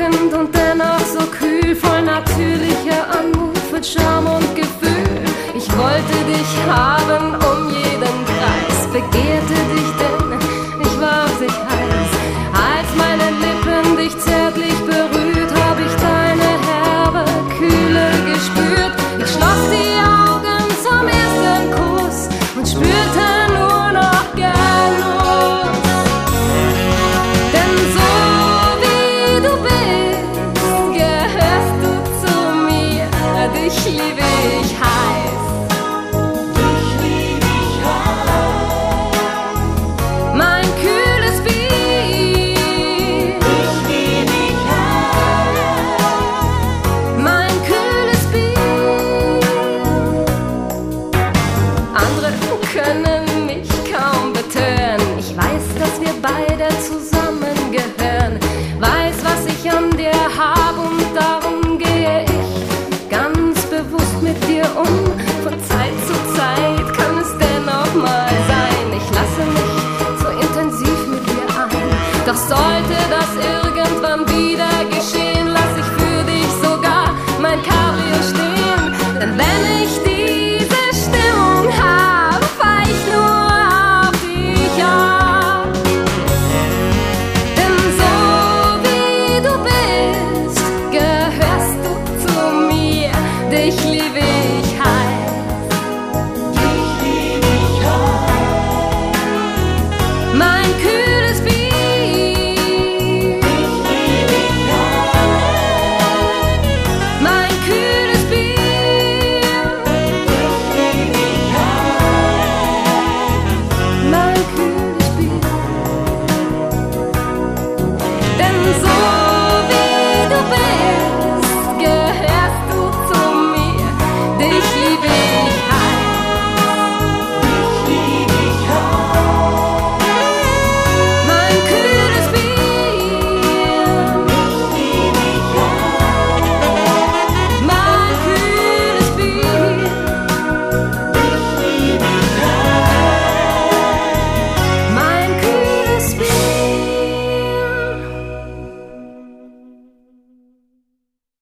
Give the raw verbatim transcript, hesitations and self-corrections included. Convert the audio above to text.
drückend und dennoch so kühl, voll natürlicher Anmut, voll Charme und Gefühl. Ich wollte dich haben um jeden Preis, begehrte dich, denn ich war auf dich heiß. Als meine Lippen dich zärtlich berührt, hab ich deine herbe Kühle gespürt. Ich schloss die Augen zum ersten Kuss und spürte nur noch Genuss. Denn so wie du bist, gehörst du zu mir, dich liebe ich heiß. Dich liebe ich heiß. Mein kühles Bier. Dich liebe ich heiß. Mein kühles Bier. Andere können mich kaum betören. Ich weiß, dass wir beide zusammengehören. Weiß, was ich an dir hab, und darum gehe ich ganz bewusst mit dir um. Von Zeit zu Zeit kann es dennoch mal sein, ich lasse mich so intensiv mit dir ein. Doch sollte das irgendwann wieder geschehen, lass ich für dich sogar mein Cabrio stehen. Denn wenn ich diese Stimmung hab, fahr ich nur auf dich ab. Denn so wie du bist, gehörst du zu mir, dich